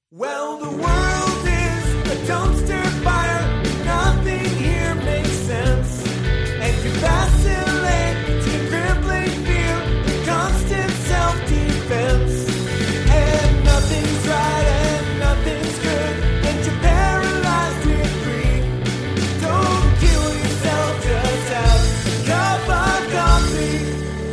Well, the world is a dumpster fire. Nothing here makes sense. And you vacillate between crippling fear and constant self-defense. And nothing's right and nothing's good. And you're paralyzed with grief. Don't kill yourself, just have a cup of coffee.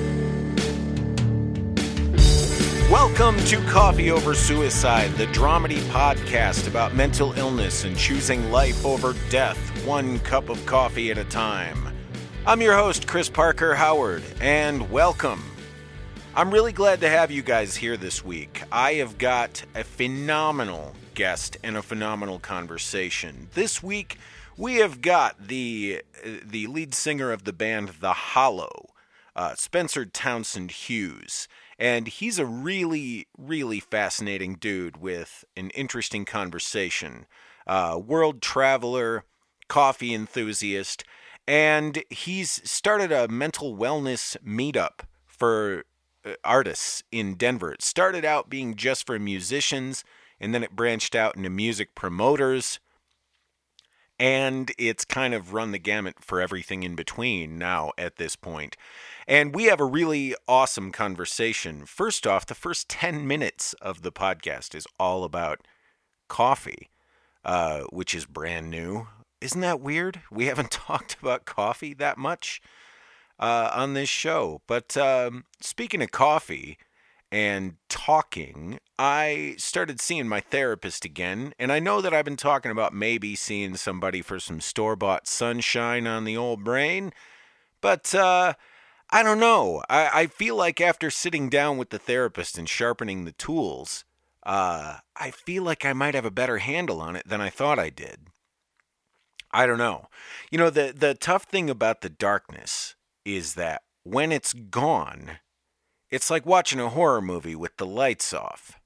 Welcome to Coffee Over Suicide, the dramedy podcast about mental illness and choosing life over death, one cup of coffee at a time. I'm your host, Chris Parker Howard, and welcome. I'm really glad to have you guys here this week. I have got a phenomenal guest and a phenomenal conversation. This week, we have got the lead singer of the band The Hollow, Spencer Townsend Hughes. And he's a really, really fascinating dude with an interesting conversation. World traveler, coffee enthusiast, and he's started a mental wellness meetup for artists in Denver. It started out being just for musicians, and then it branched out into music promoters. And it's kind of run the gamut for everything in between now at this point. And we have a really awesome conversation. First off, the first 10 minutes of the podcast is all about coffee, which is brand new. Isn't that weird? We haven't talked about coffee that much on this show. But speaking of coffee and talking, I started seeing my therapist again. And I know that I've been talking about maybe seeing somebody for some store-bought sunshine on the old brain. But I don't know. I feel like after sitting down with the therapist and sharpening the tools, I feel like I might have a better handle on it than I thought I did. I don't know. You know, the tough thing about the darkness is that when it's gone, it's like watching a horror movie with the lights off.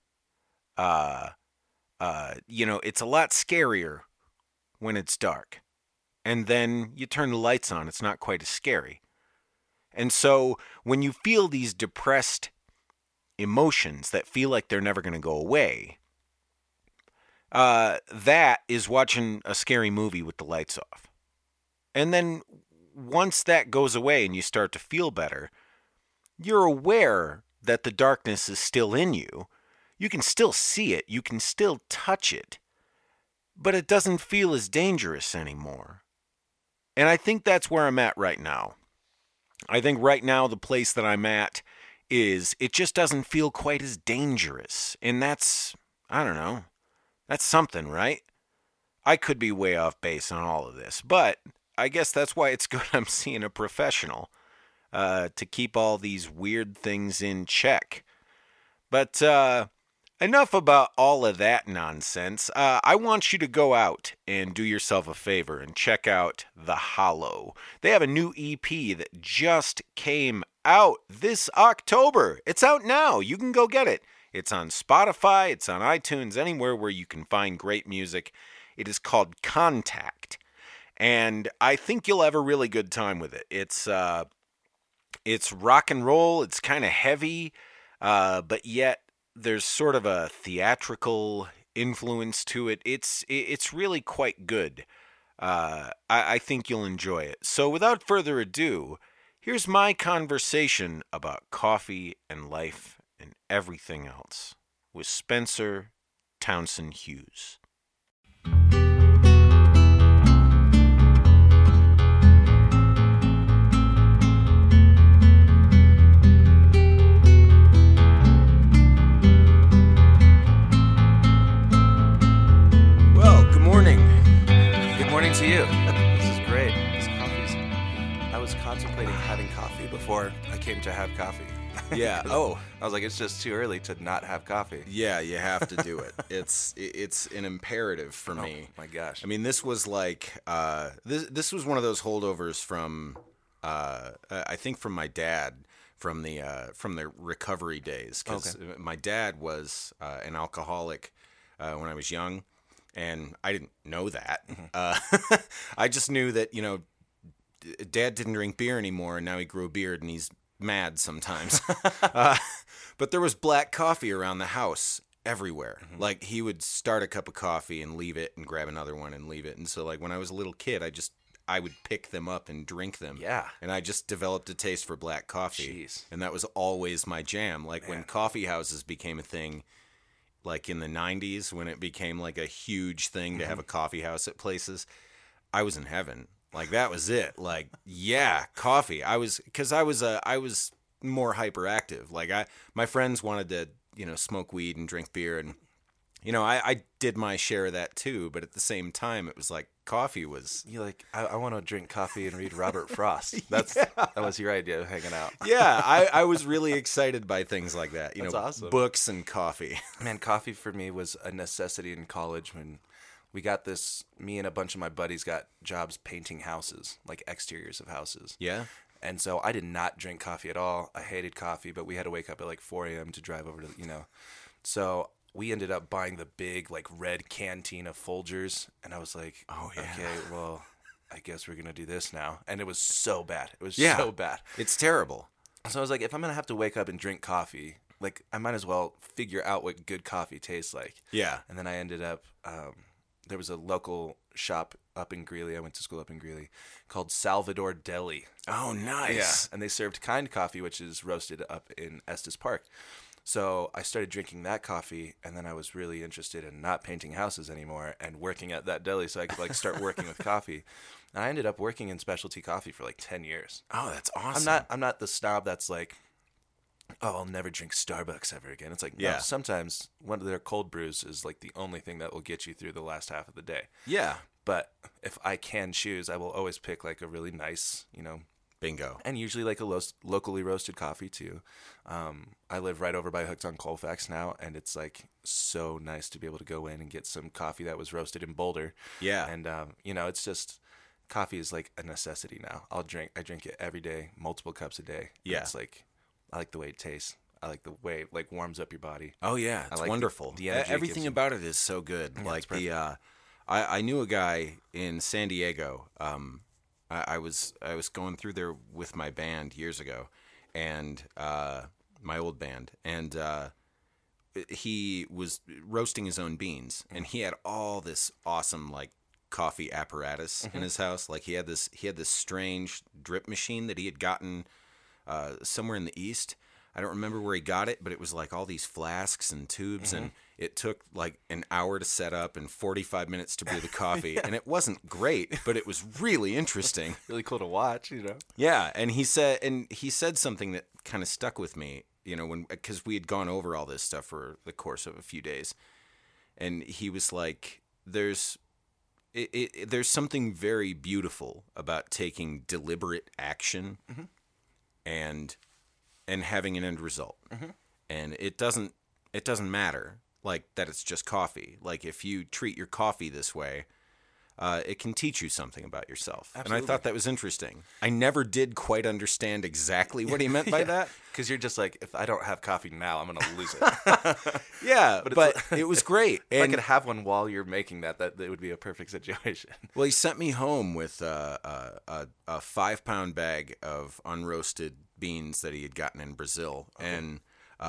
You know, it's a lot scarier when it's dark. And then you turn the lights on, it's not quite as scary. And so when you feel these depressed emotions that feel like they're never going to go away, that is watching a scary movie with the lights off. And then once that goes away and you start to feel better, you're aware that the darkness is still in you. You can still see it. You can still touch it. But it doesn't feel as dangerous anymore. And I think that's where I'm at right now. I think right now the place that I'm at is it just doesn't feel quite as dangerous. And that's, I don't know, that's something, right? I could be way off base on all of this, but I guess that's why it's good I'm seeing a professional to keep all these weird things in check. But enough about all of that nonsense. I want you to go out and do yourself a favor and check out The Hollow. They have a new EP that just came out this October. It's out now. You can go get it. It's on Spotify. It's on iTunes, anywhere where you can find great music. It is called Contact. And I think you'll have a really good time with it. It's rock and roll. It's kind of heavy, but yet there's sort of a theatrical influence to it. It's really quite good. I think you'll enjoy it. So without further ado, here's my conversation about coffee and life and everything else with Spencer Townsend Hughes. To you. This is great. This coffee's... I was contemplating having coffee before I came to have coffee. Yeah. Oh. I was like, it's just too early to not have coffee. Yeah, you have to do it. It's an imperative for me. Oh my gosh. I mean, this was like this was one of those holdovers from I think from my dad from the recovery days, because my dad was an alcoholic when I was young. And I didn't know that. I just knew that, you know, Dad didn't drink beer anymore, and now he grew a beard, and he's mad sometimes. But there was black coffee around the house, everywhere. Like, he would start a cup of coffee and leave it and grab another one and leave it. And so, like, when I was a little kid, I would pick them up and drink them. Yeah. And I just developed a taste for black coffee. Jeez. And that was always my jam. Like, when coffee houses became a thing, like in the 90s, when it became like a huge thing to have a coffee house at places, I was in heaven. Like, that was it. Like, yeah, coffee. I was more hyperactive. Like, my friends wanted to, smoke weed and drink beer, and I did my share of that too. But at the same time, it was like coffee was. You like, I want to drink coffee and read Robert Frost. That was your idea of hanging out. Yeah, I was really excited by things like that. That's awesome. Books and coffee. Man, coffee for me was a necessity in college when we got this. Me and a bunch of my buddies got jobs painting houses, like exteriors of houses. Yeah. And so I did not drink coffee at all. I hated coffee, but we had to wake up at like 4 a.m. to drive over to, So we ended up buying the big, like, red canteen of Folgers. And I was like, oh, yeah. Okay, well, I guess we're going to do this now. And it was so bad. It was so bad. It's terrible. So I was like, if I'm going to have to wake up and drink coffee, like, I might as well figure out what good coffee tastes like. Yeah. And then I ended up, there was a local shop up in Greeley. I went to school up in Greeley called Salvador Deli. Oh, nice. Yeah. And they served kind coffee, which is roasted up in Estes Park. So I started drinking that coffee, and then I was really interested in not painting houses anymore and working at that deli so I could, like, start working with coffee. And I ended up working in specialty coffee for like 10 years. Oh, that's awesome. I'm not the snob that's like, oh, I'll never drink Starbucks ever again. It's like, no, sometimes one of their cold brews is like the only thing that will get you through the last half of the day. Yeah. But if I can choose, I will always pick like a really nice, Bingo. and usually like a locally roasted coffee too. I live right over by Hooked on Colfax now, and it's like so nice to be able to go in and get some coffee that was roasted in Boulder. Yeah. And it's just, coffee is like a necessity now. I drink it every day, multiple cups a day. Yeah. It's like, I like the way it tastes. I like the way it like warms up your body. Oh yeah, it's like wonderful. the energy it Everything gives you. about it is so good. Yeah, like it's I knew a guy in San Diego. I was going through there with my band years ago, and my old band, and he was roasting his own beans, and he had all this awesome like coffee apparatus in his house. Like he had this strange drip machine that he had gotten somewhere in the East. I don't remember where he got it, but it was like all these flasks and tubes, and it took like an hour to set up and 45 minutes to brew the coffee. And it wasn't great, but it was really interesting. Really cool to watch, Yeah, and he said something that kind of stuck with me, because we had gone over all this stuff for the course of a few days, and he was like, "There's something very beautiful about taking deliberate action and having an end result, and it doesn't matter like that. It's just coffee. Like if you treat your coffee this way, it can teach you something about yourself." Absolutely. And I thought that was interesting. I never did quite understand exactly what he meant by that. Because you're just like, if I don't have coffee now, I'm going to lose it. Yeah, but it was great. If I And could have one while you're making that would be a perfect situation. well, he sent me home with a 5-pound bag of unroasted beans that he had gotten in Brazil, and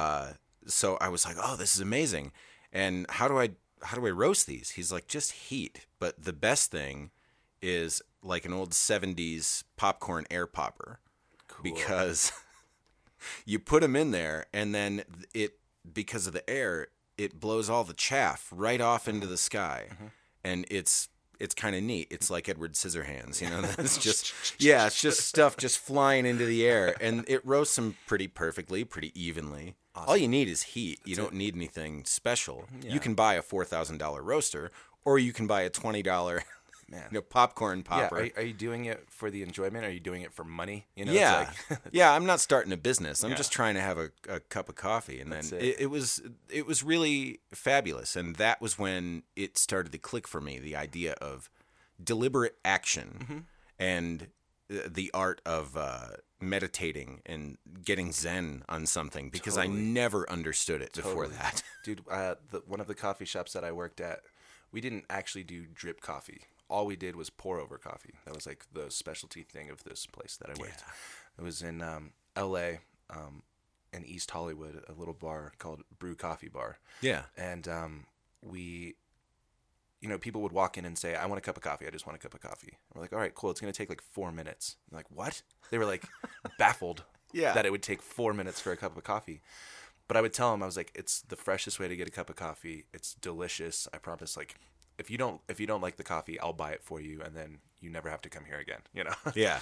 so I was like, "Oh, this is amazing!" And how do I roast these? He's like, "Just heat." But the best thing is like an old 70s popcorn air popper, because you put them in there, and then because of the air, it blows all the chaff right off into the sky, and it's kind of neat. It's like Edward Scissorhands, It's just it's just stuff just flying into the air, and it roasts them pretty perfectly, pretty evenly. Awesome. All you need is heat. You don't need anything special. Yeah. You can buy a $4,000 roaster, or you can buy a $20 popcorn popper. Yeah, are you doing it for the enjoyment? Are you doing it for money? Yeah, it's like yeah. I'm not starting a business. I'm Yeah. just trying to have a cup of coffee, and That's then it. it was really fabulous. And that was when it started to click for me. The idea of deliberate action and the art of meditating and getting zen on something, because I Totally. never understood it before Totally. that. Dude, one of the coffee shops that I worked at, we didn't actually do drip coffee. All we did was pour over coffee. That was like the specialty thing of this place that I worked. It was in L.A. in East Hollywood, a little bar called Brew Coffee Bar. Yeah. And we, people would walk in and say, I want a cup of coffee. I just want a cup of coffee. We're like, all right, cool. It's going to take like 4 minutes. I'm like, what? They were like baffled that it would take 4 minutes for a cup of coffee. But I would tell them, I was like, it's the freshest way to get a cup of coffee. It's delicious. I promise. Like, if you don't like the coffee, I'll buy it for you, and then you never have to come here again. Yeah.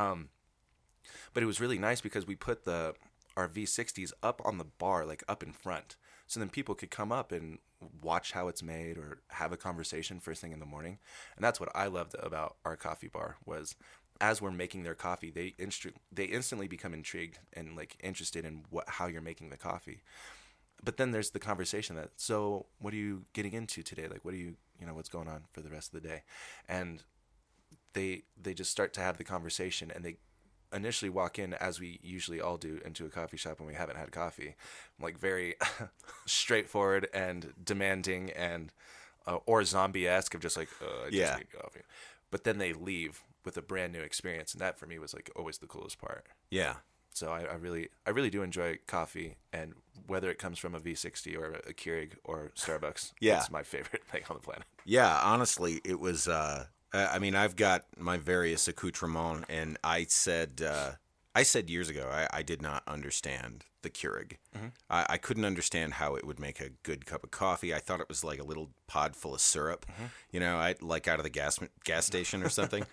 But it was really nice because we put our V60s up on the bar, like up in front, so then people could come up and watch how it's made or have a conversation first thing in the morning. And that's what I loved about our coffee bar was, as we're making their coffee, they instantly become intrigued and like interested in how you're making the coffee. But then there's the conversation so what are you getting into today? Like, what are you, what's going on for the rest of the day? And they just start to have the conversation, and they initially walk in, as we usually all do, into a coffee shop when we haven't had coffee, like very straightforward and demanding and or zombie-esque of just like, I just need coffee. But then they leave with a brand new experience, and that for me was like always the coolest part. Yeah. So I really do enjoy coffee, and whether it comes from a V60 or a Keurig or Starbucks, it's my favorite thing on the planet. Yeah, honestly, it was. I've got my various accoutrements, and I said years ago I did not understand the Keurig. Mm-hmm. I couldn't understand how it would make a good cup of coffee. I thought it was like a little pod full of syrup, I like out of the gas station or something.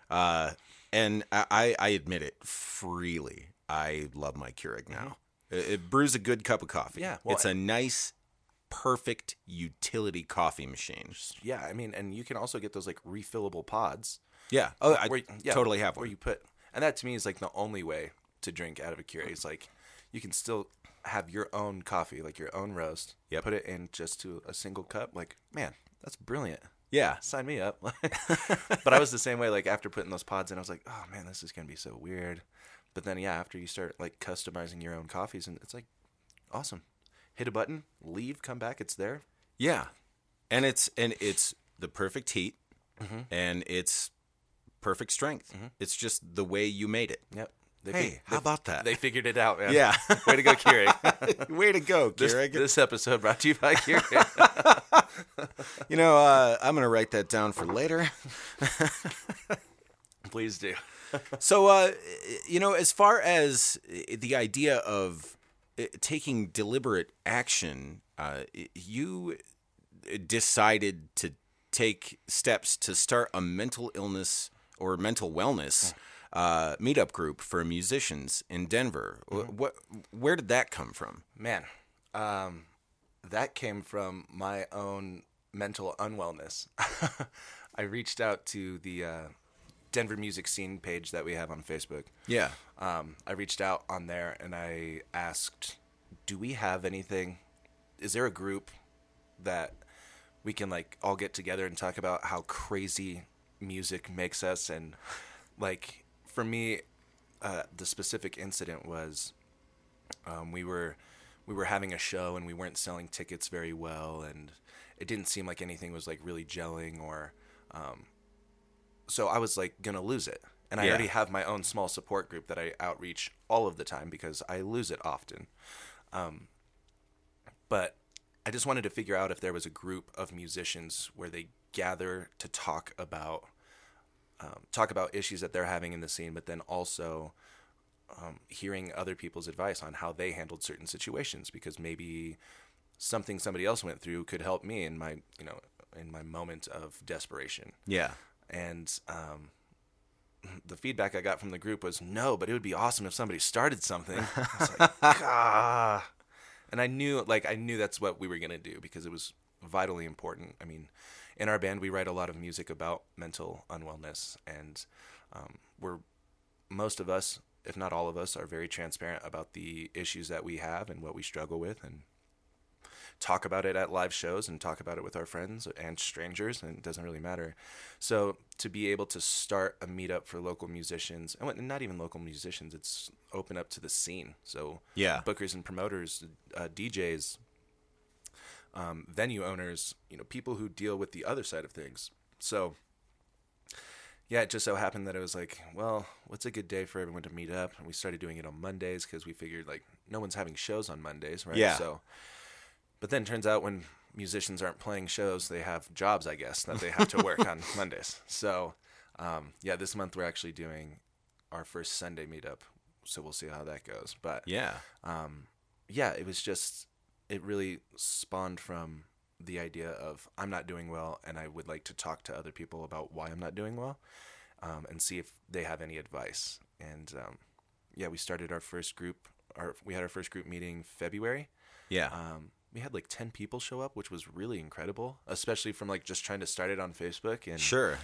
And I admit it freely. I love my Keurig now. It brews a good cup of coffee. Yeah, well, it's a nice, perfect utility coffee machine. Yeah, and you can also get those like refillable pods. Yeah. Oh, I totally have one. Where you put, and that to me is like the only way to drink out of a Keurig. It's like you can still have your own coffee, like your own roast. Yeah. Put it in just to a single cup. Like, man, that's brilliant. Yeah. Sign me up. But I was the same way. Like after putting those pods in, I was like, oh man, this is gonna be so weird. But then after you start like customizing your own coffees, and it's like awesome. Hit a button, leave, come back, it's there. Yeah. And it's the perfect heat, and it's perfect strength. Mm-hmm. It's just the way you made it. Yep. How about that? They figured it out, man. Yeah. Way to go, Keurig. Way to go, Keurig. This episode brought to you by Keurig. I'm going to write that down for later. Please do. So, as far as the idea of taking deliberate action, you decided to take steps to start a mental illness or mental wellness meetup group for musicians in Denver. Where did that come from? Man, that came from my own mental unwellness. I reached out to the Denver music scene page that we have on Facebook. Yeah. I reached out on there and I asked, do we have anything? Is there a group that we can like all get together and talk about how crazy music makes us? And like for me, the specific incident was we were having a show and we weren't selling tickets very well, and it didn't seem like anything was like really gelling, or so I was like gonna lose it. And I already have my own small support group that I outreach all of the time because I lose it often. But I just wanted to figure out if there was a group of musicians where they gather to talk about issues that they're having in the scene, but then also hearing other people's advice on how they handled certain situations, because maybe something somebody else went through could help me in my moment of desperation. Yeah. And the feedback I got from the group was, no, but it would be awesome if somebody started something. I was like, ah. And I knew that's what we were going to do because it was vitally important. I mean, in our band, we write a lot of music about mental unwellness, and most of us, if not all of us, are very transparent about the issues that we have and what we struggle with, and talk about it at live shows and talk about it with our friends and strangers, and it doesn't really matter. So to be able to start a meetup for local musicians, and not even local musicians, it's open up to the scene. So bookers and promoters, DJs, venue owners, people who deal with the other side of things. So Yeah, it just so happened that it was like, well, what's a good day for everyone to meet up? And we started doing it on Mondays because we figured like no one's having shows on Mondays, right? Yeah. So, but then it turns out when musicians aren't playing shows, they have jobs, I guess, that they have to work on Mondays. So, yeah, this month we're actually doing our first Sunday meetup. So we'll see how that goes. But Yeah. yeah, it was just, it really spawned from the idea of I'm not doing well and I would like to talk to other people about why I'm not doing well, and see if they have any advice. And yeah, we started our first group, we had our first group meeting February. Yeah. We had like 10 people show up, which was really incredible, especially from like just trying to start it on Facebook. And Sure.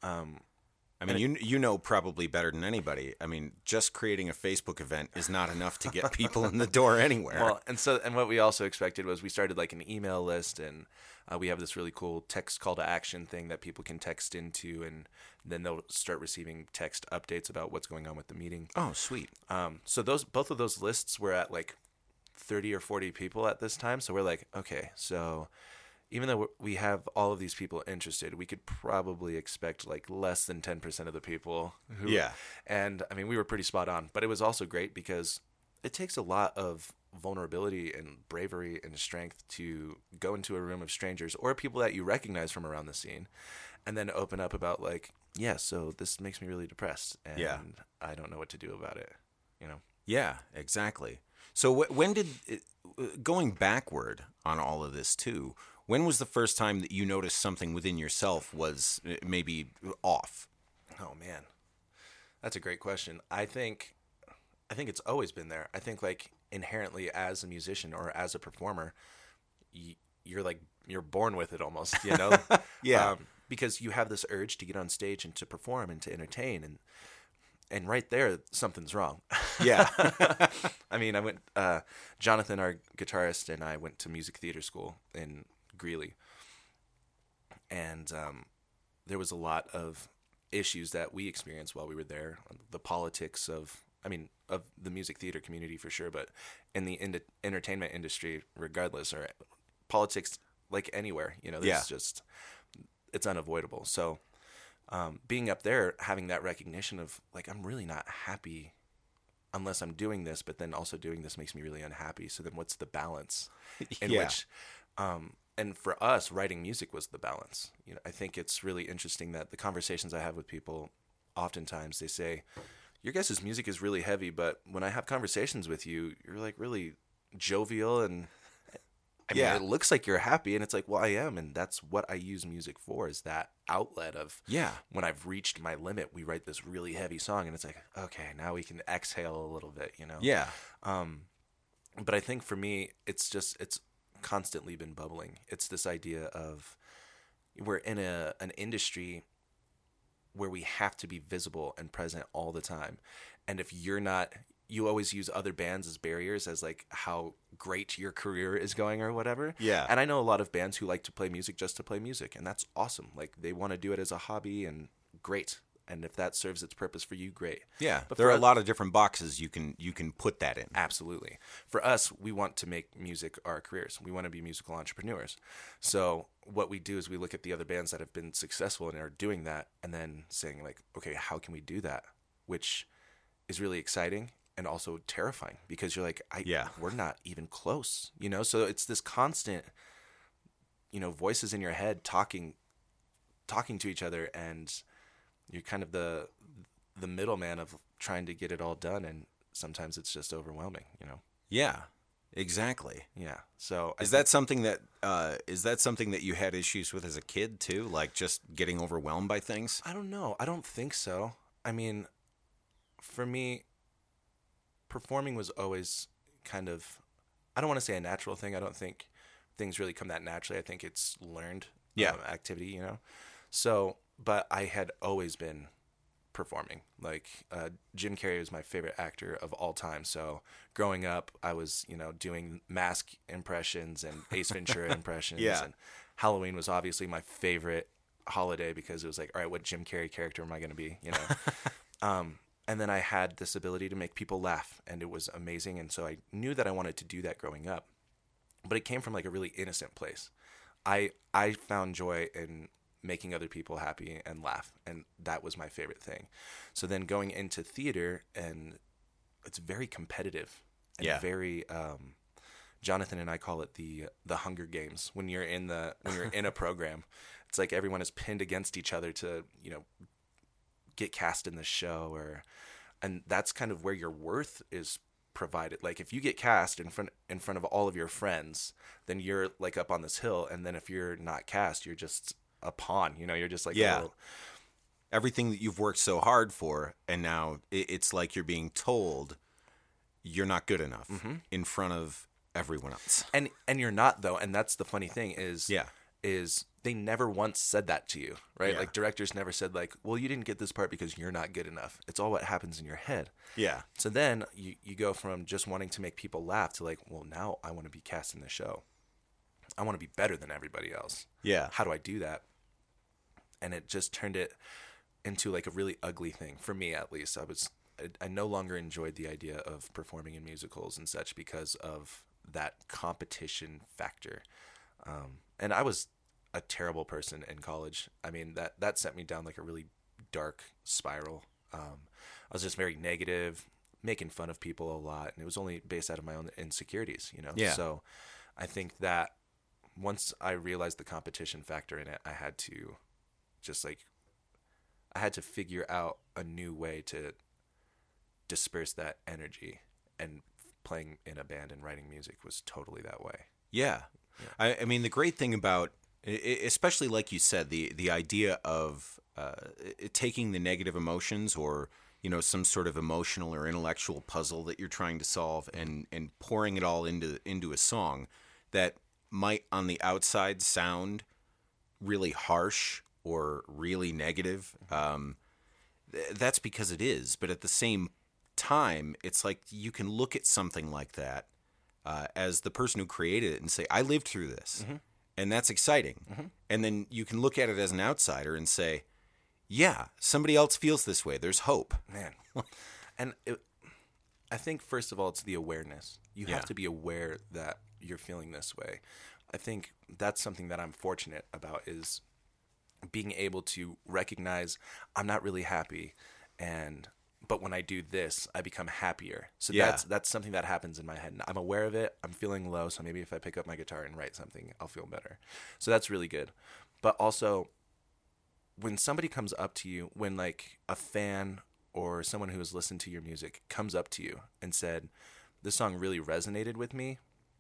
I mean, you know probably better than anybody. I mean, just creating a Facebook event is not enough to get people in the door anywhere. Well, and what we also expected was we started like an email list, and we have this really cool text call to action thing that people can text into, and then they'll start receiving text updates about what's going on with the meeting. Oh, sweet. So both of those lists were at like 30 or 40 people at this time. So we're like, okay, so even though we have all of these people interested, we could probably expect like less than 10% of the people who, Yeah. And I mean, we were pretty spot on, but it was also great because it takes a lot of vulnerability and bravery and strength to go into a room of strangers or people that you recognize from around the scene and then open up about like, yeah, so this makes me really depressed and Yeah. I don't know what to do about it, you know? Yeah, exactly. So when did, going backward on all of this too, when was the first time that you noticed something within yourself was maybe off? Oh man, that's a great question. I think it's always been there. I think like inherently as a musician or as a performer, you're born with it almost, you know? Yeah. Because you have this urge to get on stage and to perform and to entertain, and right there something's wrong. Yeah. I mean, Jonathan, our guitarist, and I went to music theater school in Greeley, and there was a lot of issues that we experienced while we were there. The politics of the music theater community for sure, but in the entertainment industry, regardless, or politics like anywhere, you know, there's just, it's unavoidable. So being up there, having that recognition of like, I'm really not happy unless I'm doing this, but then also doing this makes me really unhappy. So then what's the balance in which, and for us, writing music was the balance. You know, I think it's really interesting that the conversations I have with people, oftentimes they say, your guys' music is really heavy, but when I have conversations with you, you're like really jovial and I mean, it looks like you're happy, and it's like, well, I am, and that's what I use music for, is that outlet of when I've reached my limit, we write this really heavy song, and it's like, okay, now we can exhale a little bit, you know? Yeah. But I think for me, it's constantly been bubbling. It's this idea of we're in an industry where we have to be visible and present all the time, and if you're not, you always use other bands as barriers as like how great your career is going or whatever. Yeah. And I know a lot of bands who like to play music just to play music, and that's awesome. Like they want to do it as a hobby, and great. And if that serves its purpose for you, great. Yeah. But there are for a lot of different boxes you can put that in. Absolutely. For us, we want to make music our careers. We want to be musical entrepreneurs. So what we do is we look at the other bands that have been successful and are doing that, and then saying like, okay, how can we do that? Which is really exciting. And also terrifying because you're like, we're not even close, you know? So it's this constant, you know, voices in your head talking to each other, and you're kind of the middleman of trying to get it all done. And sometimes it's just overwhelming, you know? Yeah, exactly. Yeah. So is that something that you had issues with as a kid too? Like just getting overwhelmed by things? I don't know. I don't think so. I mean, for me, performing was always kind of, I don't want to say a natural thing. I don't think things really come that naturally. I think it's learned activity, you know? So, but I had always been performing. Like Jim Carrey was my favorite actor of all time. So growing up, I was, you know, doing Mask impressions and Ace Ventura impressions. And Halloween was obviously my favorite holiday because it was like, all right, what Jim Carrey character am I going to be, you know? And then I had this ability to make people laugh, and it was amazing. And so I knew that I wanted to do that growing up, but it came from like a really innocent place. I found joy in making other people happy and laugh. And that was my favorite thing. So then going into theater, and it's very competitive and very, Jonathan and I call it the Hunger Games. When you're in a program, it's like everyone is pinned against each other to, get cast in the show, and that's kind of where your worth is provided. Like if you get cast in front of all of your friends, then you're like up on this hill, and then if you're not cast, you're just a pawn. You're just like everything that you've worked so hard for, and now it's like you're being told you're not good enough in front of everyone else. And you're not, though, and that's the funny thing is they never once said that to you, right? Yeah. Like directors never said like, well, you didn't get this part because you're not good enough. It's all what happens in your head. Yeah. So then you go from just wanting to make people laugh to like, well, now I want to be cast in the show. I want to be better than everybody else. Yeah. How do I do that? And it just turned it into like a really ugly thing for me, at least. I no longer enjoyed the idea of performing in musicals and such because of that competition factor. And I was a terrible person in college. I mean, that sent me down like a really dark spiral. I was just very negative, making fun of people a lot, and it was only based out of my own insecurities, Yeah. So I think that once I realized the competition factor in it, I had to figure out a new way to disperse that energy, and playing in a band and writing music was totally that way. Yeah. I mean, the great thing about, especially like you said, the idea of taking the negative emotions or, some sort of emotional or intellectual puzzle that you're trying to solve and pouring it all into a song that might on the outside sound really harsh or really negative. That's because it is. But at the same time, it's like you can look at something like that as the person who created it and say, I lived through this. And that's exciting. And then you can look at it as an outsider and say, yeah, somebody else feels this way. There's hope. Man. And I think, first of all, it's the awareness. You have to be aware that you're feeling this way. I think that's something that I'm fortunate about, is being able to recognize I'm not really happy, but when I do this, I become happier. So that's something that happens in my head. I'm aware of it. I'm feeling low, so maybe if I pick up my guitar and write something, I'll feel better. So that's really good. But also, when somebody comes up to you, when like a fan or someone who has listened to your music comes up to you and said, this song really resonated with me,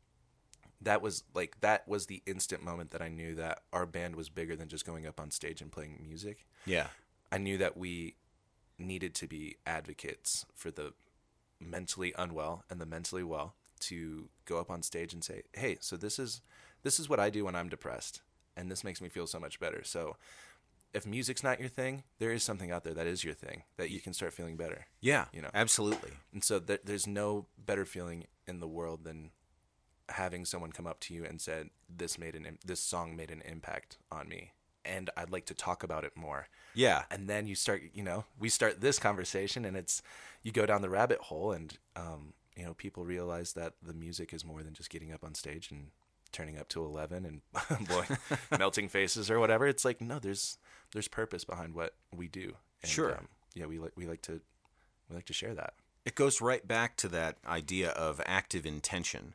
that was the instant moment that I knew that our band was bigger than just going up on stage and playing music. Yeah. I knew that we needed to be advocates for the mentally unwell and the mentally well, to go up on stage and say, hey, so this is what I do when I'm depressed, and this makes me feel so much better. So if music's not your thing, there is something out there that is your thing, that you can start feeling better. Yeah, absolutely. And so there's no better feeling in the world than having someone come up to you and said, this song made an impact on me, and I'd like to talk about it more. Yeah. And then you start, we start this conversation, and you go down the rabbit hole, and, people realize that the music is more than just getting up on stage and turning up to 11 and blowing, melting faces or whatever. It's like, no, there's purpose behind what we do. And, sure. We like to share that. It goes right back to that idea of active intention.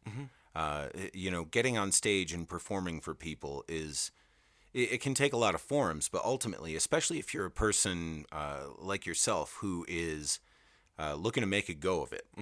Getting on stage and performing for people it can take a lot of forms, but ultimately, especially if you're a person like yourself who is looking to make a go of it,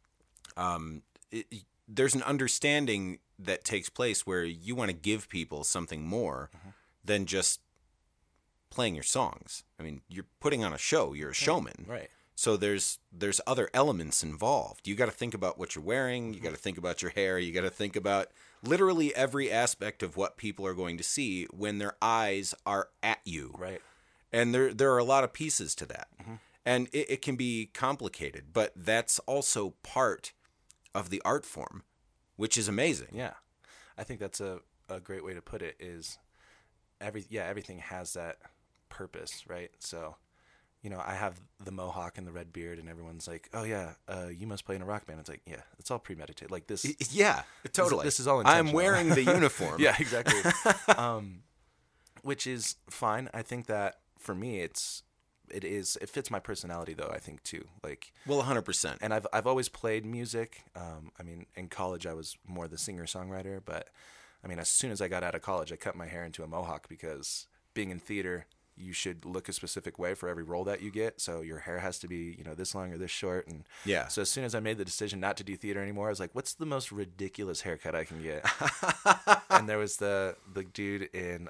there's an understanding that takes place where you want to give people something more than just playing your songs. I mean, you're putting on a show. You're a showman. Right. So there's other elements involved. You got to think about what you're wearing. You got to think about your hair. You got to think about literally every aspect of what people are going to see when their eyes are at you. Right. And there are a lot of pieces to that. And it can be complicated, but that's also part of the art form, which is amazing. Yeah. I think that's a great way to put it, is everything has that purpose, right? So, I have the mohawk and the red beard, and everyone's like, "Oh yeah, you must play in a rock band." It's like, yeah, it's all premeditated. Like this. Yeah, totally. This is all intentional. I'm wearing the uniform. Yeah, exactly. which is fine. I think that for me, it fits my personality though. I think too, like, Well, 100%. and I've always played music. I mean, in college I was more the singer songwriter, but I mean, as soon as I got out of college, I cut my hair into a mohawk because being in theater, you should look a specific way for every role that you get. So your hair has to be, this long or this short. And Yeah. so as soon as I made the decision not to do theater anymore, I was like, what's the most ridiculous haircut I can get? And there was the dude in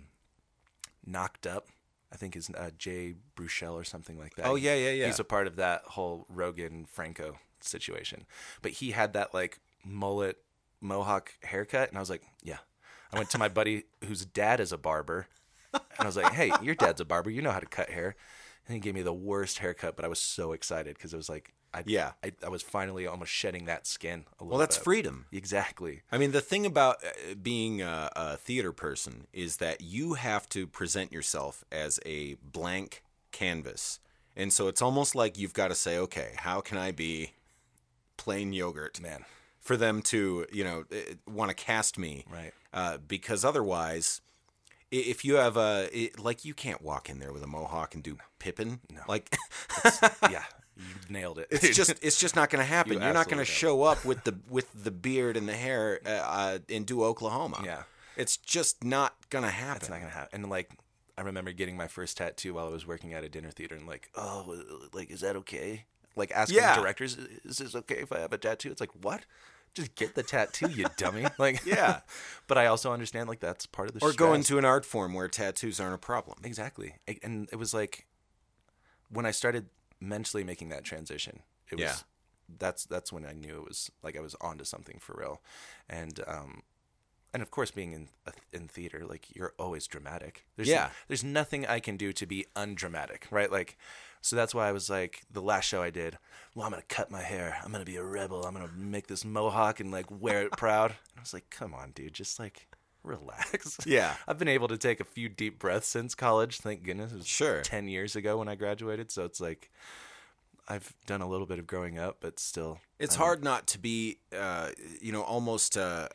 Knocked Up. I think is Jay Bruchel or something like that. Oh, yeah. He's a part of that whole Rogan Franco situation. But he had that like mullet mohawk haircut, and I was like, yeah. I went to my buddy whose dad is a barber, and I was like, hey, your dad's a barber. You know how to cut hair. And he gave me the worst haircut, but I was so excited because it was like, I was finally almost shedding that skin a little bit. Well, that's freedom. Exactly. I mean, the thing about being a theater person is that you have to present yourself as a blank canvas. And so it's almost like you've got to say, okay, how can I be plain yogurt? Man. For them to, want to cast me. Right. Because otherwise, if you have you can't walk in there with a mohawk and do Pippin. No. Like, Yeah. You nailed it. it's just not going to happen. You're not going to absolutely show up with the beard and the hair and do Oklahoma. Yeah. It's just not going to happen. It's not gonna happen. And like, I remember getting my first tattoo while I was working at a dinner theater, and like, oh, like, is that okay? Like asking directors, is this okay if I have a tattoo? It's like, what? Just get the tattoo, you dummy. Like, Yeah. But I also understand like that's part of the Or stress. go into an art form where tattoos aren't a problem. Exactly. And it was like when I started mentally making that transition, it was that's when I knew it was like I was onto something for real. And of course being in theater, like you're always dramatic. There's nothing I can do to be undramatic, right? Like, so that's why I was like, the last show I did, well, I'm going to cut my hair. I'm going to be a rebel. I'm going to make this mohawk and like wear it proud. And I was like, come on, dude, just like relax. Yeah. I've been able to take a few deep breaths since college. Thank goodness. It was Sure. 10 years ago when I graduated. So it's like, I've done a little bit of growing up, but still. It's hard not to be, almost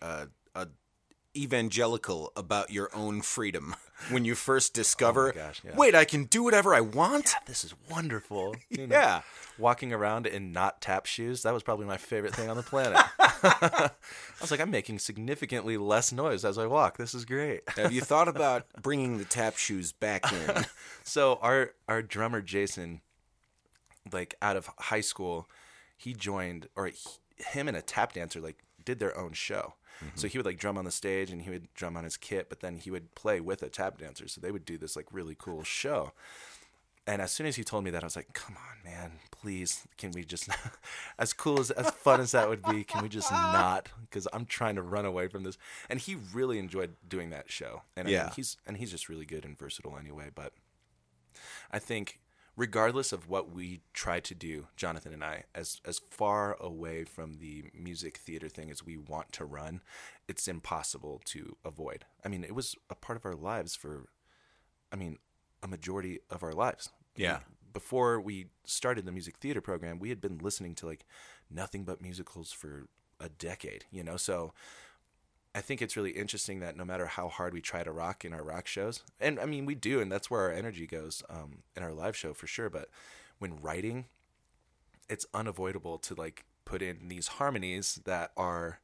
evangelical about your own freedom when you first discover, gosh, yeah. wait, I can do whatever I want? This is wonderful. You know, Yeah. walking around in not tap shoes, that was probably my favorite thing on the planet. I was like, I'm making significantly less noise as I walk. This is great. Have you thought about bringing the tap shoes back in? So our drummer, Jason, like out of high school, he joined, him and a tap dancer like did their own show. Mm-hmm. So he would like drum on the stage and he would drum on his kit, but then he would play with a tap dancer. So they would do this like really cool show. And as soon as he told me that, I was like, come on, man, please, can we just, as fun as that would be, can we just not? Because I'm trying to run away from this. And he really enjoyed doing that show. And yeah. I mean, he's just really good and versatile anyway. But I think regardless of what we try to do, Jonathan and I, as far away from the music theater thing as we want to run, it's impossible to avoid. I mean, it was a part of our lives for, a majority of our lives. Yeah. Before we started the music theater program, we had been listening to like nothing but musicals for a decade, So I think it's really interesting that no matter how hard we try to rock in our rock shows, and I mean, we do, and that's where our energy goes in our live show for sure. But when writing, it's unavoidable to like put in these harmonies that are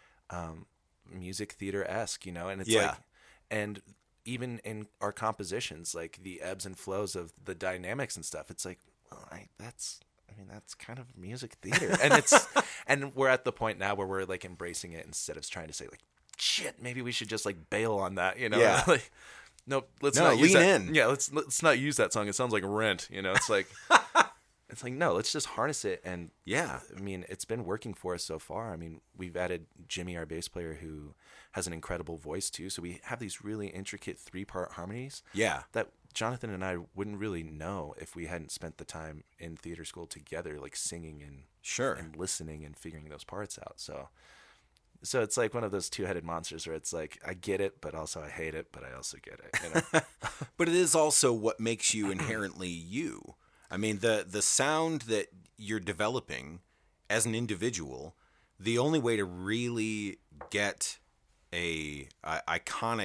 music theater-esque, And it's like, and even in our compositions, like the ebbs and flows of the dynamics and stuff, it's like, well, that's kind of music theater. And and we're at the point now where we're like embracing it instead of trying to say like, shit, maybe we should just like bail on that, Yeah. Like, nope, let's not use lean that. in. Yeah, let's not use that song. It sounds like Rent, It's like, it's like, no, let's just harness it. And Yeah. I mean, it's been working for us so far. I mean, we've added Jimmy, our bass player, who has an incredible voice too. So we have these really intricate 3-part harmonies. Yeah. That Jonathan and I wouldn't really know if we hadn't spent the time in theater school together, like singing and Sure. and listening and figuring those parts out. So it's like one of those two-headed monsters where it's like, I get it, but also I hate it, but I also get it. But it is also what makes you inherently you. I mean, the sound that you're developing as an individual, the only way to really get a iconic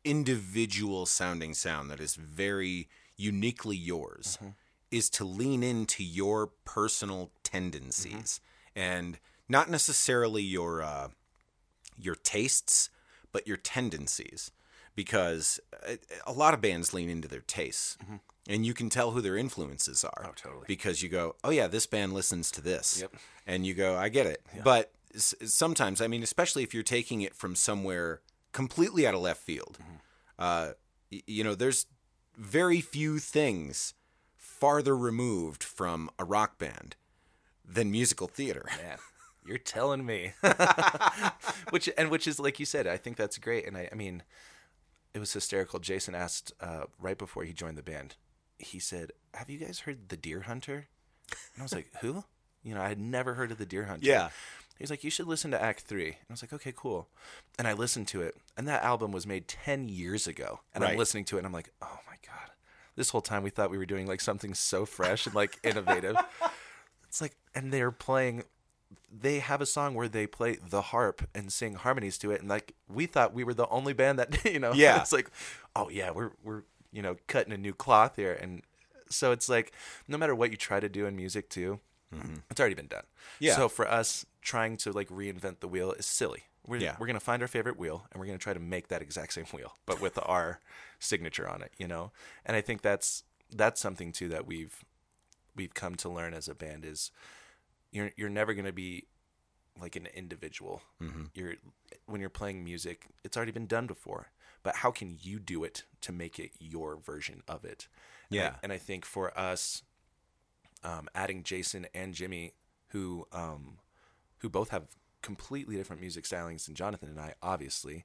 individual sounding sound that is very uniquely yours is to lean into your personal tendencies and not necessarily your tastes, but your tendencies. Because a lot of bands lean into their tastes, and you can tell who their influences are. Oh, totally. Because you go, oh yeah, this band listens to this. Yep. And you go, I get it. Yeah. But sometimes, I mean, especially if you're taking it from somewhere completely out of left field, you know, there's very few things farther removed from a rock band than musical theater. Man, you're telling me. which is, like you said, I think that's great. And I mean, it was hysterical. Jason asked right before he joined the band, he said, have you guys heard The Deer Hunter? And I was like, who? You know, I had never heard of The Deer Hunter. Yeah. He's like, you should listen to Act 3. And I was like, okay, cool. And I listened to it. And that album was made 10 years ago. And I'm listening to it and I'm like, oh my God. This whole time we thought we were doing like something so fresh and like innovative. It's like, and they have a song where they play the harp and sing harmonies to it. And like, we thought we were the only band that, you know, it's like, oh yeah, we're, you know, cutting a new cloth here. And so it's like, no matter what you try to do in music too, it's already been done. Yeah. So for us, trying to like reinvent the wheel is silly. We're going to find our favorite wheel and we're going to try to make that exact same wheel, but with our signature on it, you know? And I think that's something too that we've come to learn as a band is you're never going to be like an individual. When you're playing music, it's already been done before, but how can you do it to make it your version of it? Yeah. And I think for us, adding Jason and Jimmy, who both have completely different music stylings than Jonathan and I, obviously,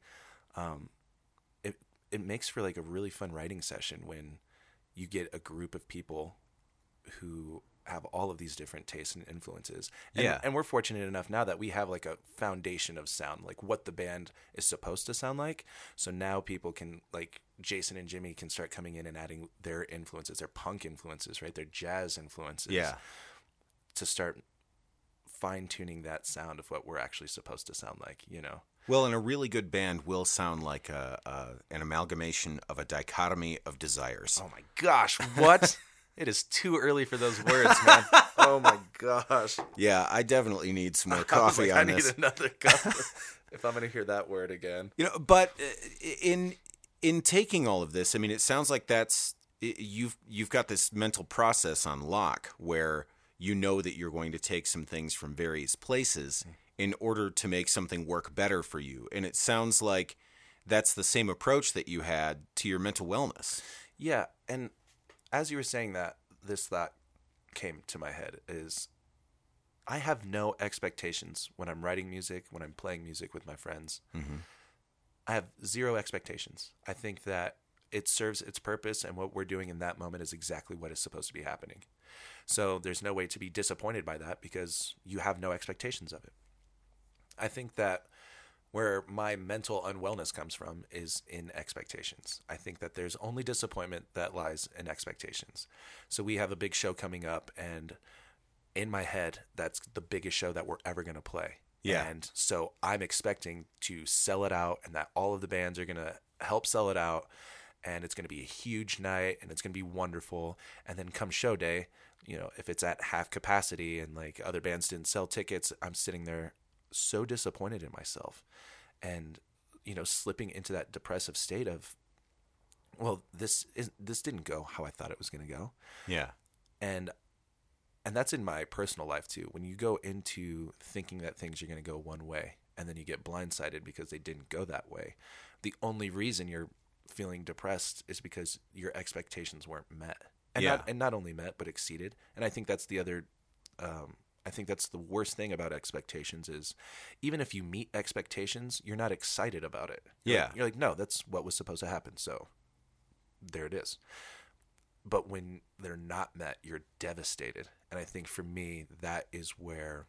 it makes for like a really fun writing session when you get a group of people who have all of these different tastes and influences. And we're fortunate enough now that we have like a foundation of sound, like what the band is supposed to sound like. So now people can, like Jason and Jimmy can start coming in and adding their influences, their punk influences, right? Their jazz influences. Yeah. To start fine-tuning that sound of what we're actually supposed to sound like, you know? Well, and a really good band will sound like an amalgamation of a dichotomy of desires. Oh my gosh, what? It is too early for those words, man. Oh my gosh. Yeah, I definitely need some more coffee on this. I need another cup if I'm going to hear that word again. You know, but in taking all of this, I mean, it sounds like you've got this mental process on lock where you know that you're going to take some things from various places in order to make something work better for you. And it sounds like that's the same approach that you had to your mental wellness. Yeah, and as you were saying that, this thought came to my head is I have no expectations when I'm writing music, when I'm playing music with my friends. I have zero expectations. I think that it serves its purpose, and what we're doing in that moment is exactly what is supposed to be happening. So there's no way to be disappointed by that because you have no expectations of it. I think that where my mental unwellness comes from is in expectations. I think that there's only disappointment that lies in expectations. So we have a big show coming up, and in my head, that's the biggest show that we're ever going to play. Yeah. And so I'm expecting to sell it out and that all of the bands are going to help sell it out. And it's going to be a huge night and it's going to be wonderful. And then come show day, you know, if it's at half capacity and like other bands didn't sell tickets, I'm sitting there so disappointed in myself and, you know, slipping into that depressive state of, well, this didn't go how I thought it was going to go. Yeah. And that's in my personal life too. When you go into thinking that things are going to go one way and then you get blindsided because they didn't go that way, the only reason you're feeling depressed is because your expectations weren't met. And not only met, but exceeded. And I think that's the other, I think that's the worst thing about expectations is even if you meet expectations, you're not excited about it. You're like, no, that's what was supposed to happen. So there it is. But when they're not met, you're devastated. And I think for me, that is where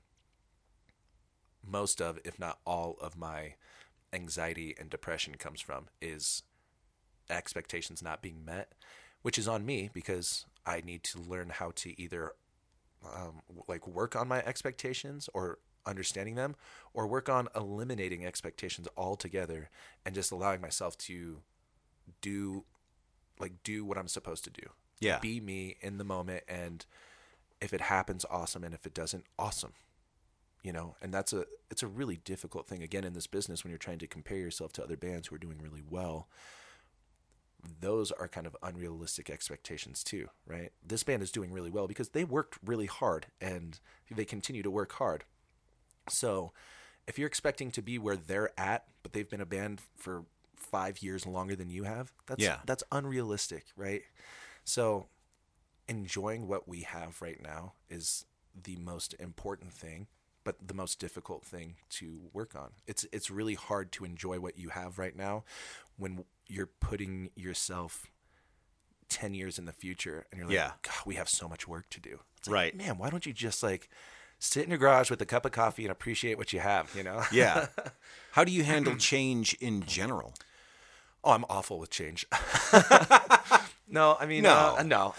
most of, if not all of my anxiety and depression comes from, is expectations not being met, which is on me because I need to learn how to either like work on my expectations or understanding them, or work on eliminating expectations altogether and just allowing myself to do what I'm supposed to do. Yeah. Be me in the moment, and if it happens, awesome, and if it doesn't, awesome. You know, and it's a really difficult thing, again, in this business when you're trying to compare yourself to other bands who are doing really well. Those are kind of unrealistic expectations too, right? This band is doing really well because they worked really hard and they continue to work hard. So if you're expecting to be where they're at, but they've been a band for 5 years longer than you have, that's unrealistic, right? So enjoying what we have right now is the most important thing, but the most difficult thing to work on. It's really hard to enjoy what you have right now when you're putting yourself 10 years in the future and you're like, God, we have so much work to do. It's like, Right. man, why don't you just like sit in your garage with a cup of coffee and appreciate what you have, you know? Yeah. How do you handle change in general? Oh, I'm awful with change. No, I mean, No. no.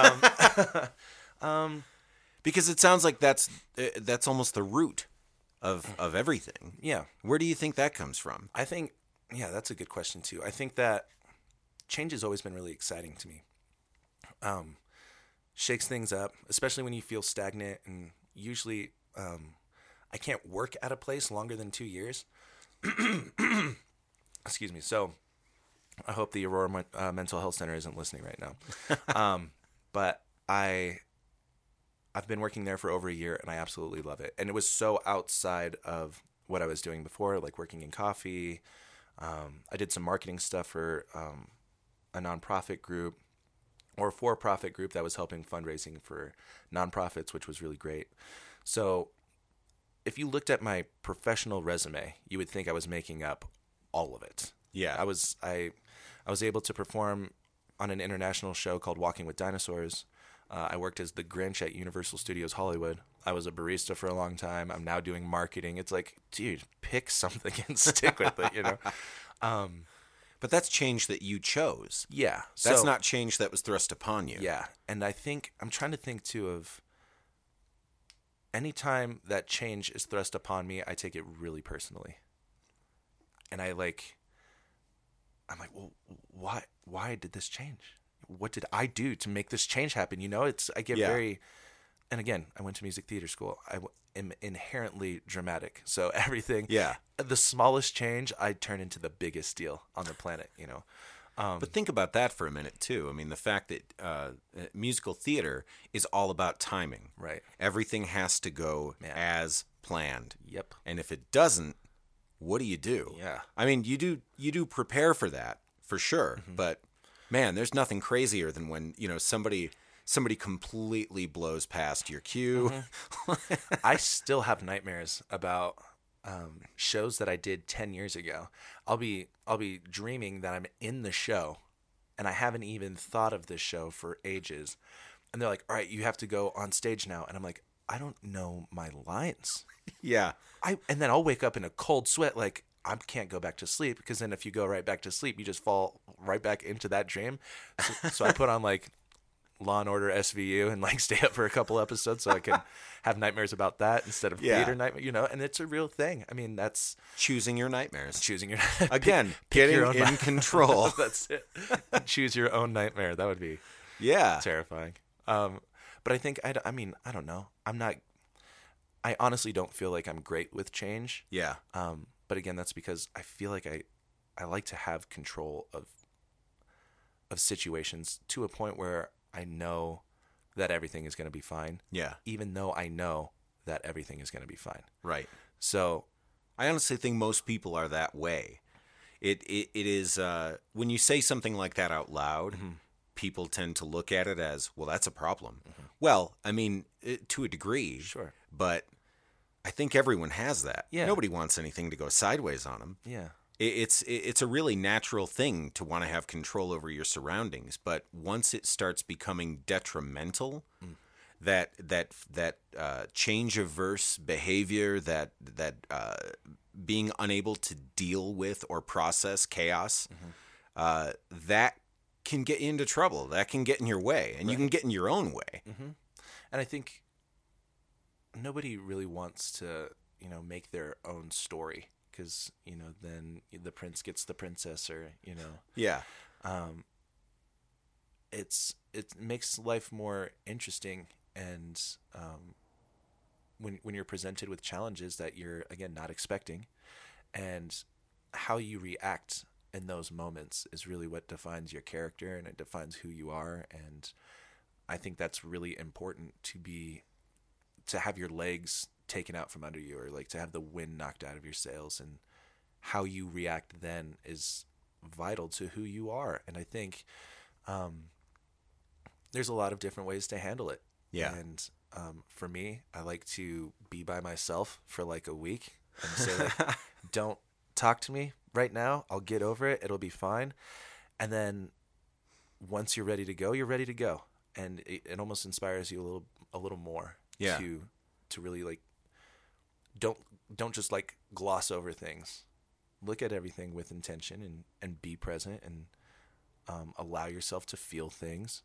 Because it sounds like that's almost the root of everything. Yeah. Where do you think that comes from? I think, yeah, that's a good question too. I think that change has always been really exciting to me. Shakes things up, especially when you feel stagnant, and usually I can't work at a place longer than 2 years. Excuse me. So I hope the Aurora Mental Health Center isn't listening right now. But I've been working there for over a year, and I absolutely love it. And it was so outside of what I was doing before, like working in coffee. I did some marketing stuff for a nonprofit group, or a for-profit group that was helping fundraising for nonprofits, which was really great. So if you looked at my professional resume, you would think I was making up all of it. Yeah. I was able to perform on an international show called Walking with Dinosaurs. I worked as the Grinch at Universal Studios Hollywood. I was a barista for a long time. I'm now doing marketing. It's like, dude, pick something and stick with it, you know? But that's change that you chose. Yeah. That's so, not change that was thrust upon you. Yeah. And I'm trying to think too of any time that change is thrust upon me, I take it really personally. And I'm like, well, why did this change? What did I do to make this change happen? You know, I get very, and again, I went to music theater school. I am inherently dramatic. So everything, the smallest change, I turn into the biggest deal on the planet, you know? But think about that for a minute, too. I mean, the fact that musical theater is all about timing. Right. Everything has to go as planned. Yep. And if it doesn't, what do you do? Yeah. I mean, you do prepare for that, for sure. Mm-hmm. But, man, there's nothing crazier than when, you know, somebody completely blows past your cue. Mm-hmm. I still have nightmares about shows that I did 10 years ago. I'll be dreaming that I'm in the show, and I haven't even thought of this show for ages. And they're like, all right, you have to go on stage now. And I'm like, I don't know my lines. Yeah. And then I'll wake up in a cold sweat, like, I can't go back to sleep, because then if you go right back to sleep, you just fall right back into that dream. So I put on like Law and Order SVU and like stay up for a couple episodes so I can have nightmares about that instead of theater nightmare, you know, and it's a real thing. I mean, that's choosing your nightmares. Choosing your again, pick getting your own in control. That's it. Choose your own nightmare. That would be terrifying. But I think I don't know. I honestly don't feel like I'm great with change. Yeah. But again, that's because I feel like I like to have control of situations to a point where I know that everything is going to be fine. Yeah. Even though I know that everything is going to be fine. Right. So I honestly think most people are that way. It is when you say something like that out loud, mm-hmm. people tend to look at it as, well, that's a problem. Mm-hmm. Well, I mean, to a degree. Sure. But I think everyone has that. Yeah. Nobody wants anything to go sideways on them. Yeah. It's a really natural thing to want to have control over your surroundings, but once it starts becoming detrimental, that change averse behavior, that being unable to deal with or process chaos, mm-hmm. That can get you into trouble. That can get in your way, and you can get in your own way. Mm-hmm. And I think nobody really wants to, you know, make their own story. Because, you know, then the prince gets the princess, or, you know. Yeah. it makes life more interesting, and when you're presented with challenges that you're again not expecting, and how you react in those moments is really what defines your character, and it defines who you are. And I think that's really important to have your legs taken out from under you, or like to have the wind knocked out of your sails, and how you react then is vital to who you are. And I think there's a lot of different ways to handle it. Yeah. And for me, I like to be by myself for like a week and say like, don't talk to me right now. I'll get over it. It'll be fine. And then once you're ready to go, you're ready to go. And it almost inspires you a little more to really like, don't just like gloss over things. Look at everything with intention and be present, and allow yourself to feel things,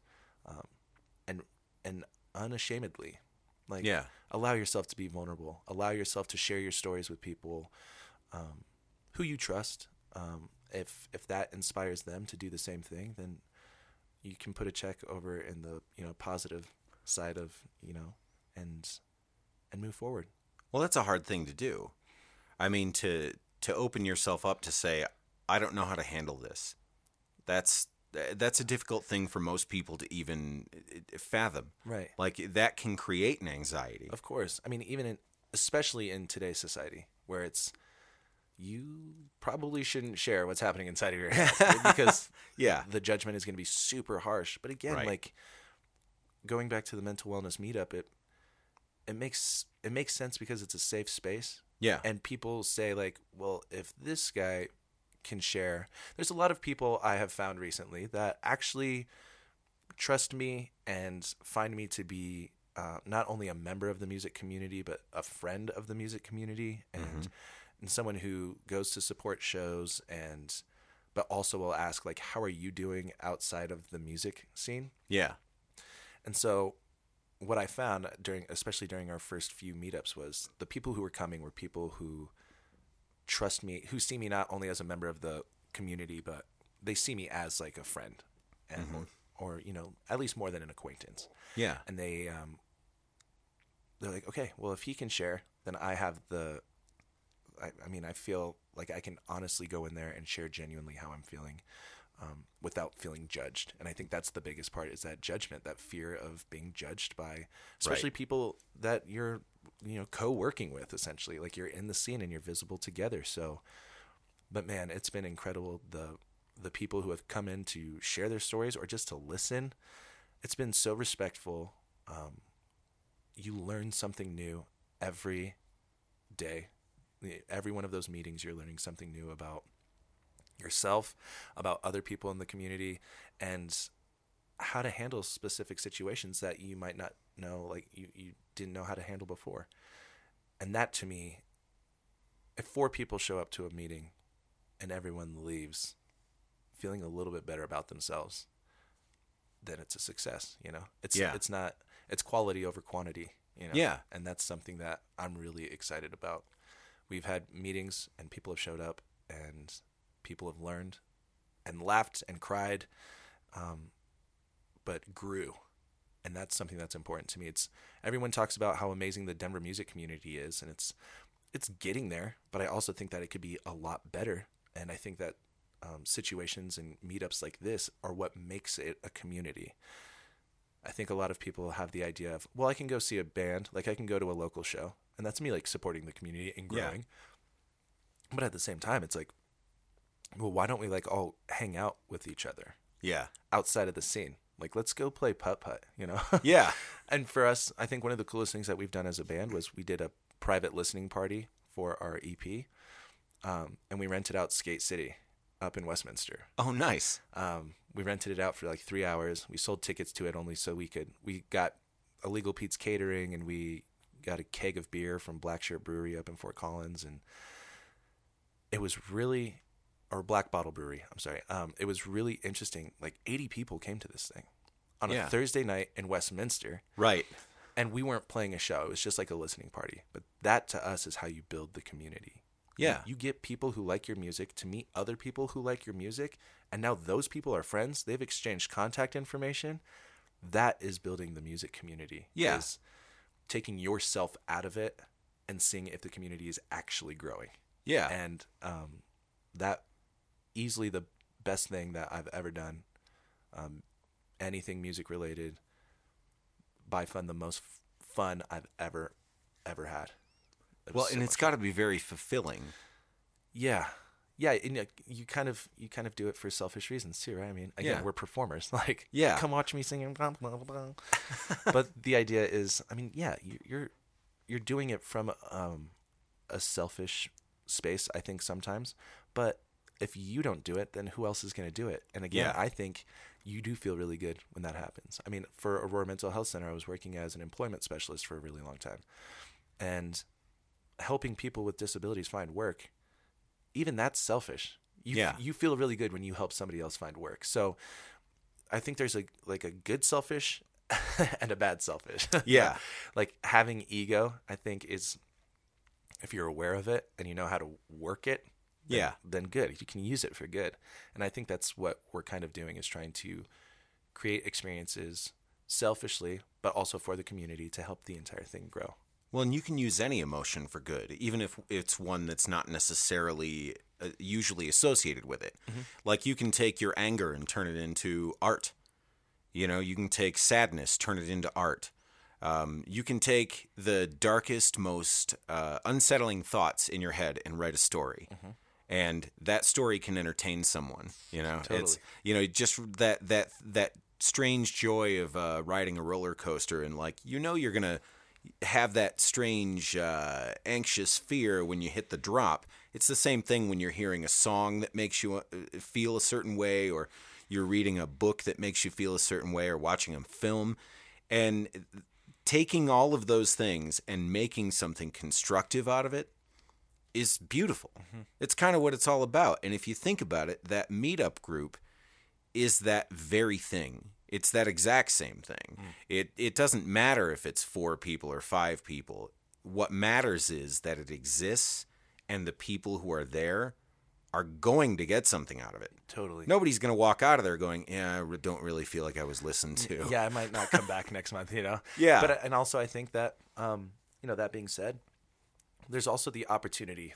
and unashamedly, like allow yourself to be vulnerable. Allow yourself to share your stories with people who you trust. If that inspires them to do the same thing, then you can put a check over in the positive side of and move forward. Well, that's a hard thing to do. I mean, to open yourself up to say, I don't know how to handle this. That's a difficult thing for most people to even fathom. Right. Like, that can create an anxiety. Of course. I mean, especially in today's society, where you probably shouldn't share what's happening inside of your head because the judgment is going to be super harsh. But again, like going back to the mental wellness meetup, it makes sense because it's a safe space. Yeah. And people say like, well, if this guy can share, there's a lot of people I have found recently that actually trust me and find me to be not only a member of the music community, but a friend of the music community, and someone who goes to support shows, but also will ask like, how are you doing outside of the music scene? Yeah. And so what I found especially during our first few meetups, was the people who were coming were people who trust me, who see me not only as a member of the community, but they see me as like a friend, and or at least more than an acquaintance. Yeah. And they're like, okay, well, if he can share, then I have I feel like I can honestly go in there and share genuinely how I'm feeling, without feeling judged. And I think that's the biggest part, is that judgment, that fear of being judged by, especially people that you're, co-working with, essentially. Like, you're in the scene and you're visible together. So, but man, it's been incredible. The people who have come in to share their stories or just to listen, it's been so respectful. You learn something new every day. Every one of those meetings, you're learning something new about yourself, about other people in the community, and how to handle specific situations that you might not know, like you didn't know how to handle before. And that, to me, if 4 people show up to a meeting and everyone leaves feeling a little bit better about themselves, then it's a success. It's quality over quantity. And that's something that I'm really excited about. We've had meetings and people have showed up and people have learned and laughed and cried, but grew. And that's something that's important to me. Everyone talks about how amazing the Denver music community is, and it's getting there, but I also think that it could be a lot better. And I think that situations and meetups like this are what makes it a community. I think a lot of people have the idea of, well, I can go see a band, like I can go to a local show, and that's me like supporting the community and growing. Yeah. But at the same time, it's like, well, why don't we like all hang out with each other? Yeah. Outside of the scene. Like, let's go play putt-putt, Yeah. And for us, I think one of the coolest things that we've done as a band was we did a private listening party for our EP, and we rented out Skate City up in Westminster. Oh, nice. We rented it out for like 3 hours. We sold tickets to it only so we got Illegal Pete's Catering, and we got a keg of beer from Black Shirt Brewery up in Fort Collins, and it was really... or Black Bottle Brewery, I'm sorry. It was really interesting. Like 80 people came to this thing on a Thursday night in Westminster. Right. And we weren't playing a show. It was just like a listening party. But that to us is how you build the community. Yeah. You get people who like your music to meet other people who like your music, and now those people are friends. They've exchanged contact information. That is building the music community. Yeah. Is taking yourself out of it and seeing if the community is actually growing. Yeah. And that easily the best thing that I've ever done. Anything music related, by far the most fun I've ever had. Well, and it's got to be very fulfilling. Yeah, and you kind of do it for selfish reasons too, right? I mean, again, Yeah. we're performers. Like, Yeah. come watch me singing. Blah, blah, blah. But the idea is, I mean, yeah, you're doing it from a selfish space, I think sometimes. But if you don't do it, then who else is going to do it? And again, Yeah. I think you do feel really good when that happens. I mean, for Aurora Mental Health Center, I was working as an employment specialist for a really long time, and helping people with disabilities find work, even that's selfish. You feel really good when you help somebody else find work. So I think there's a good selfish and a bad selfish. Yeah. Like having ego, I think, is, if you're aware of it and you know how to work it, then good. You can use it for good. And I think that's what we're kind of doing, is trying to create experiences selfishly, but also for the community to help the entire thing grow. Well, and you can use any emotion for good, even if it's one that's not necessarily usually associated with it. Mm-hmm. Like, you can take your anger and turn it into art. You know, you can take sadness, turn it into art. You can take the darkest, most unsettling thoughts in your head and write a story. Mm-hmm. And that story can entertain someone, you know. Totally. It's, you know, just that strange joy of riding a roller coaster, and like, you know, you're going to have that strange anxious fear when you hit the drop. It's the same thing when you're hearing a song that makes you feel a certain way, or you're reading a book that makes you feel a certain way, or watching a film. And taking all of those things and making something constructive out of it is beautiful. Mm-hmm. It's kind of what it's all about. And if you think about it, that meetup group is that very thing. It's that exact same thing. It doesn't matter if it's 4 people or 5 people. What matters is that it exists, and the people who are there are going to get something out of it. Totally. Nobody's going to walk out of there going, yeah, I don't really feel like I was listened to. Yeah, I might not come back next month, you know? Yeah. But, and also I think that, that being said, there's also the opportunity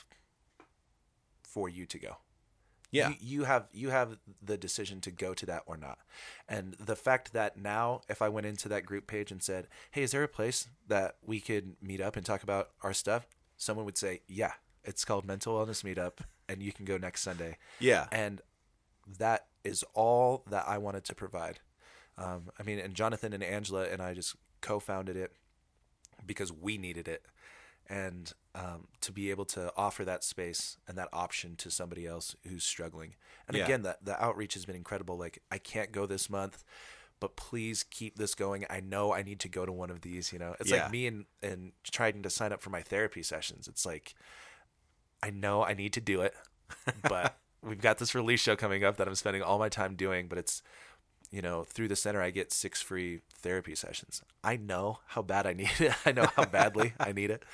for you to go. Yeah. You have the decision to go to that or not. And the fact that now, if I went into that group page and said, hey, is there a place that we could meet up and talk about our stuff? Someone would say, yeah, it's called Mental Wellness Meetup, and you can go next Sunday. Yeah. And that is all that I wanted to provide. And Jonathan and Angela and I just co-founded it because we needed it. And to be able to offer that space and that option to somebody else who's struggling. And again, the outreach has been incredible. Like, I can't go this month, but please keep this going. I know I need to go to one of these, you know. It's like me and trying to sign up for my therapy sessions. It's like, I know I need to do it, but we've got this release show coming up that I'm spending all my time doing, but it's, you know, through the center, I get 6 free therapy sessions. I know how bad I need it. I know how badly I need it.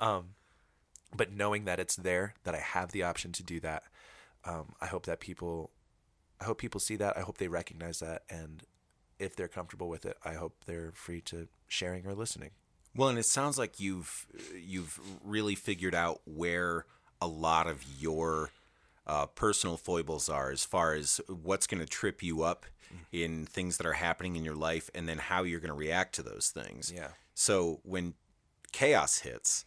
But knowing that it's there, that I have the option to do that, I hope people see that. I hope they recognize that. And if they're comfortable with it, I hope they're free to sharing or listening. Well, and it sounds like you've really figured out where a lot of your personal foibles are, as far as what's going to trip you up in things that are happening in your life, and then how you're going to react to those things. Yeah. So when chaos hits,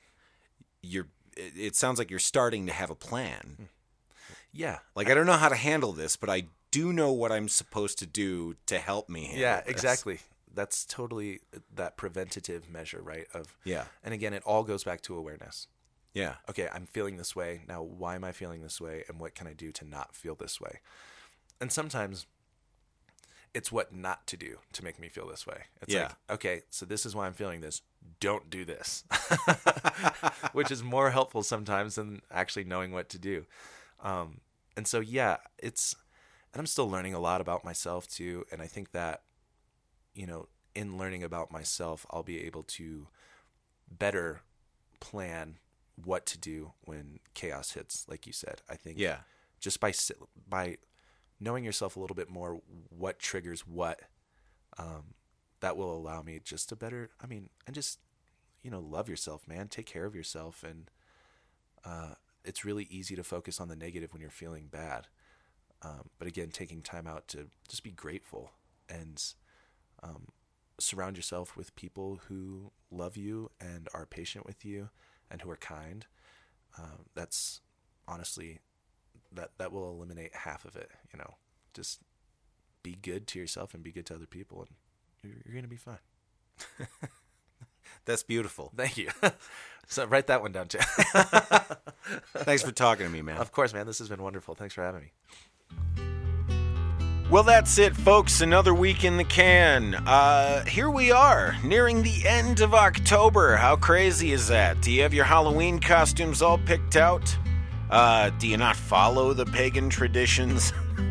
it sounds like you're starting to have a plan. Yeah. Like, I don't know how to handle this, but I do know what I'm supposed to do to help me handle Yeah, this. exactly. That's totally that preventative measure, right? Yeah. And again, it all goes back to awareness. Yeah. Okay, I'm feeling this way. Now, why am I feeling this way? And what can I do to not feel this way? And sometimes it's what not to do to make me feel this way. It's like, okay, so this is why I'm feeling this. Don't do this. Which is more helpful sometimes than actually knowing what to do. And so, and I'm still learning a lot about myself too. And I think that, you know, in learning about myself, I'll be able to better plan, what to do when chaos hits, like you said. I think Yeah. just by knowing yourself a little bit more, what triggers what, that will allow me just to better, and just, love yourself, man. Take care of yourself. And it's really easy to focus on the negative when you're feeling bad. But again, taking time out to just be grateful and surround yourself with people who love you and are patient with you and who are kind. That's honestly, that will eliminate half of it. Just be good to yourself and be good to other people, and you're going to be fine. That's beautiful. Thank you. So write that one down too. Thanks for talking to me, man. Of course, man. This has been wonderful. Thanks for having me. Well, that's it, folks. Another week in the can. Here we are, nearing the end of October. How crazy is that? Do you have your Halloween costumes all picked out? Do you not follow the pagan traditions?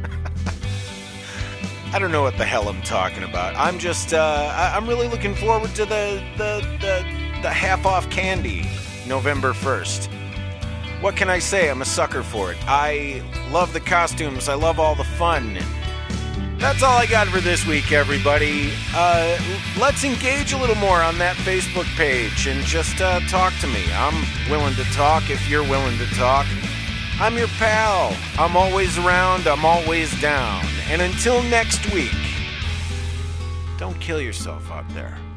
I don't know what the hell I'm talking about. I'm just, I'm really looking forward to the half-off candy, November 1st. What can I say? I'm a sucker for it. I love the costumes. I love all the fun. That's all I got for this week, everybody. Let's engage a little more on that Facebook page and just talk to me. I'm willing to talk if you're willing to talk. I'm your pal. I'm always around. I'm always down. And until next week, don't kill yourself out there.